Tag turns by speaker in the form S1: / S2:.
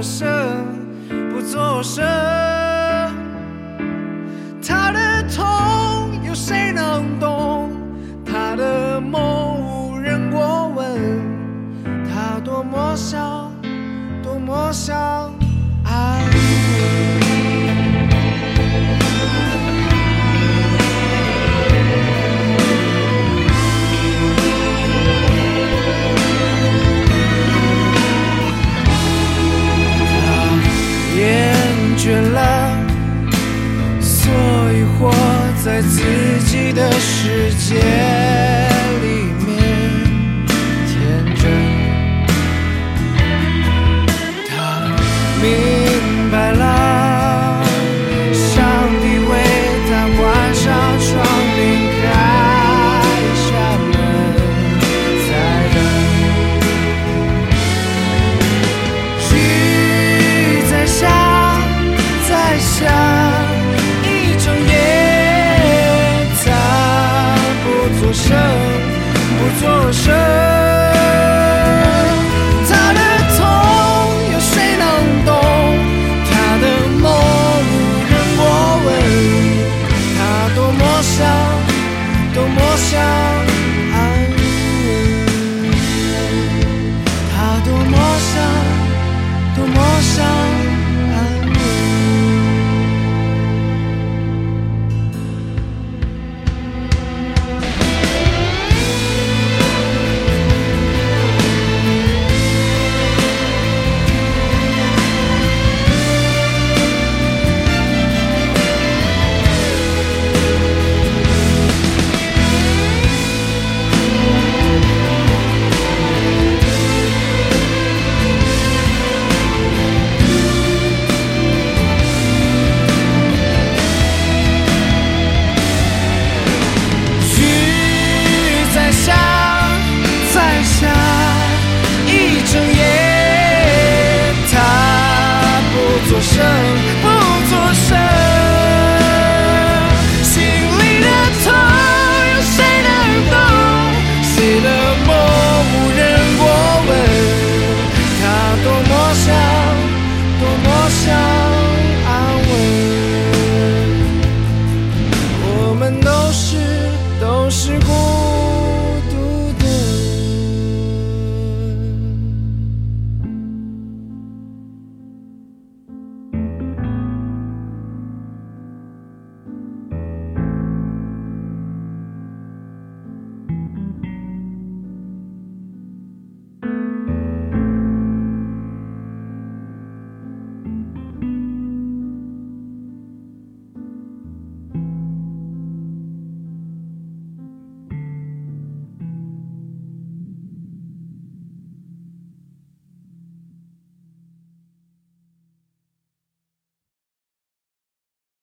S1: 声，不作声。他的痛有谁能懂？他的梦无人过问。他多么想，多么想安稳。倦了，所以活在自己的世界里面，天真。他明白了，上帝为他关上窗，拧开下门，在等。雨在下，在下，一整夜，他不作声，不作声。他的痛有谁能懂？他的梦无人过问。他多么想，多么想安稳。他多么想，多么想安稳。一整夜，他不作声。